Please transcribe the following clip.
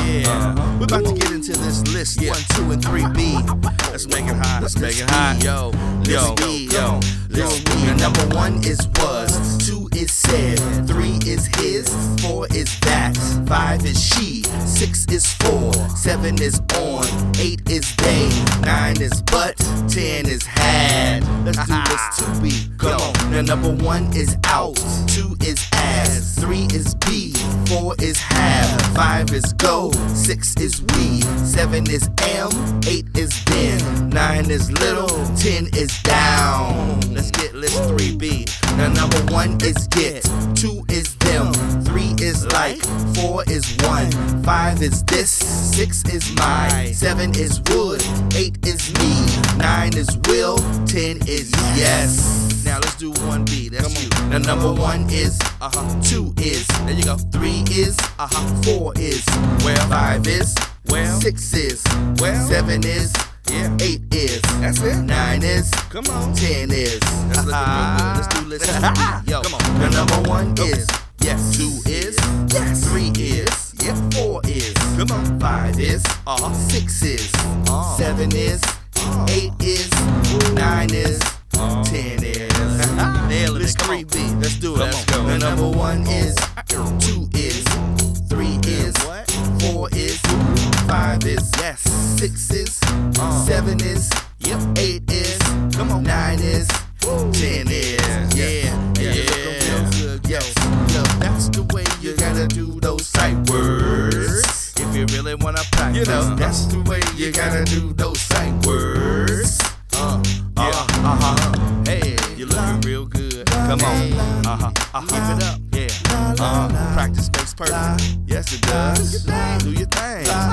Yeah, we're about to get into this list. 1, 2, and 3B. Let's make it hot. Let's make it hot. Yo. Now, number 1 is was, 2 is said, 3 is his, 4 is that, 5 is she, 6 is for, 7 is on, 8 is they, 9 is but, 10 is had. Let's do this 2B. Come on. Now number 1 is out, 2 is as, 3 is be, 4 is have, 5 is go, 6 is we, 7 is am, 8 is been, 9 is little, 10 is down. Let's get list 3B. Now number 1 is get, 2 is them, 3 is like, 4 is one, 5 is this, 6 is my, 7 is would, 8 is me, 9 is will, 10 is yes. Now let's do 1B. That's you. Now number 1 is 2 is, there you go, 3 is 4 is, well, 5 is, well, 6 is, well, 7 is, yeah, 8 is, that's it, 9 is, come on, 10 is. That's looking real good. Let's do list 2B. Yo, come on. Now number 1 is, yes, 2 is, yes, 3 is, yep, 4 is, come on, 5 is, 6 is, 7 is, 8 is, 9 is, 10 is. Nailing it. 3B. Let's do it. Let's go. The number 1 is, 2 is, 3 is, 4 is, 5 is, yes, 6 is, 7 is, yep, 8 is, come on, 9 is, 10 is. Yeah. Yo, that's the way you gotta do those sight words. If you really wanna practice, that's the way you gotta do those sight words. Hey, you're looking real good. Come on. Keep it up. Yeah. Practice makes perfect. Yes, it does. Do your thing.